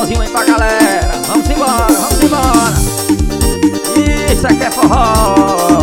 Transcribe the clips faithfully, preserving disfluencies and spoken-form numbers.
forrozinho aí pra galera. Vamos embora, vamos embora. Isso aqui é forró.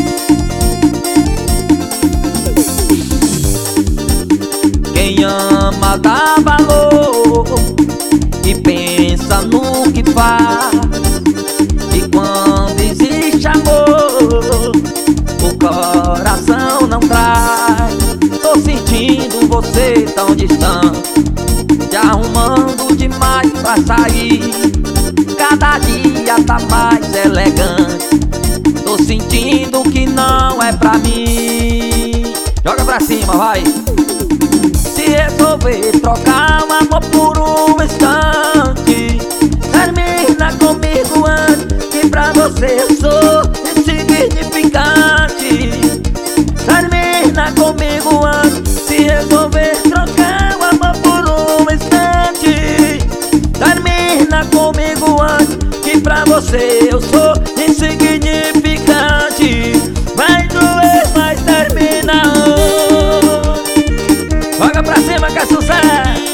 Quem ama dá valor e pensa no que faz. E quando existe amor, o coração não traz. Tô sentindo você tão distante, te arrumando demais pra sair. Cada dia tá mais elegante. Tô sentindo que não é pra mim. Joga pra cima, vai. Se resolver trocar o amor por um instante, termina comigo antes, que pra você eu sou insignificante. Termina comigo antes. Se resolver trocar o amor por um instante, termina comigo antes, que pra você eu sou insignificante. Vai doer, mas termina hoje. Joga pra cima que é sucesso.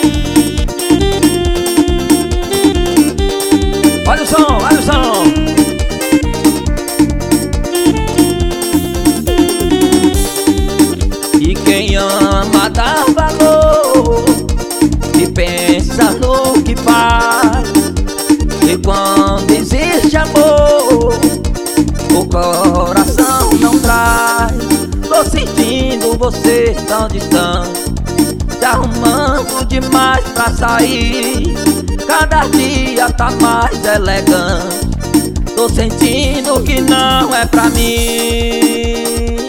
Olha o som, olha o som. E quem ama dá valor e pensa no que faz. E quando existe amor, o coração não traz. Tô sentindo você tão distante, te arrumando demais pra sair. Cada dia tá mais elegante. Tô sentindo que não é pra mim.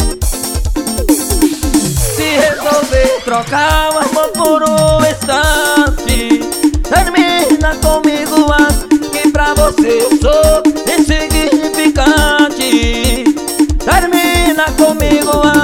Se resolver trocar o amor por um instante, termina comigo antes, que pra você eu sou insignificante. Termina comigo antes.